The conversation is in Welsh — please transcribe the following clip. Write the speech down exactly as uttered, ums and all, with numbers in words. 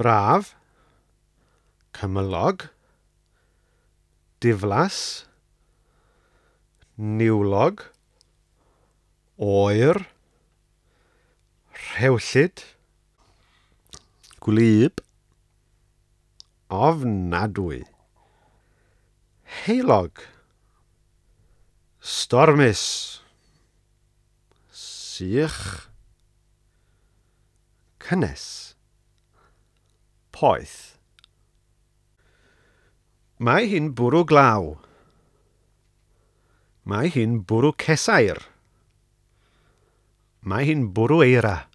braf, cymylog, diflas, niwlog, oer, rhewllyd, gwlyb, ofnadwy, heulog, stormus, sych, cynnes, poeth. Mae hi'n bwrw glaw. Mae hi'n bwrw cesair. Mae hi'n bwrw eira.